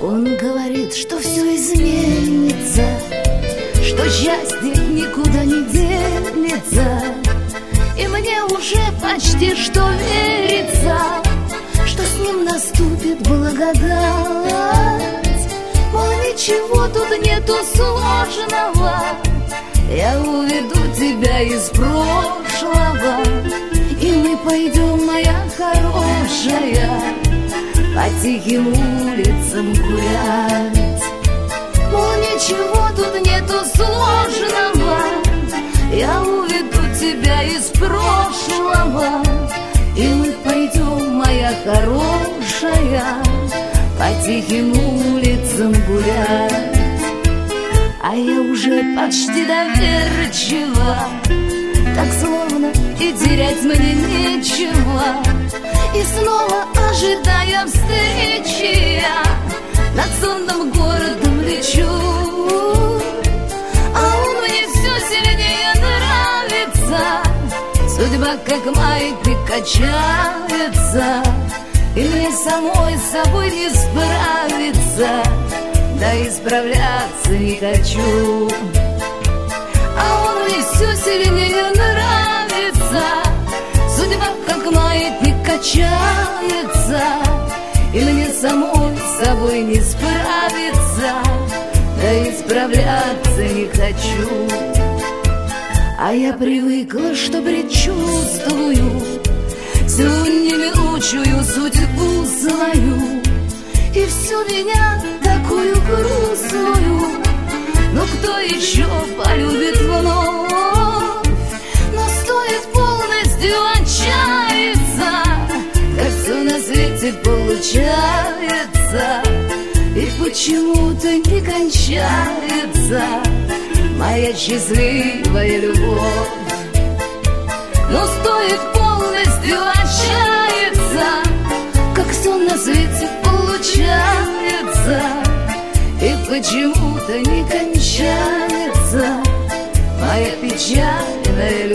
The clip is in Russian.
Он говорит, что все изменится, что счастье никуда не денется. И мне уже почти что верится, что с ним наступит благодать. Мол, ничего тут нету сложного, я уведу тебя из прошлого, и мы пойдем, моя хорошая, по тихим улицам гулять. Мол, ничего тут нету сложного, я уведу тебя из прошлого, и мы пойдем, моя хорошая, по тихим улицам гулять. А я уже почти доверчива, так словно и терять мне нечего. И снова, ожидая встречи, я над сонным городом лечу. А он мне все сильнее нравится, судьба как маятник качается, и мне самой с собой не справиться, да и справляться не хочу. А он мне все сильнее нравится, судьба как маятник качается, и мне самой с собой не справиться, да и справляться не хочу. А я привыкла, что предчувствую всю неминучую судьбу свою, и всю меня такую грустную. Но кто еще полюбит вновь? Но стоит полностью отчаяться, как все на свете получается, и почему-то не кончается моя счастливая любовь. Но стоит полностью отчаяться, как все на свете получается, и почему-то не кончается моя печальная любовь.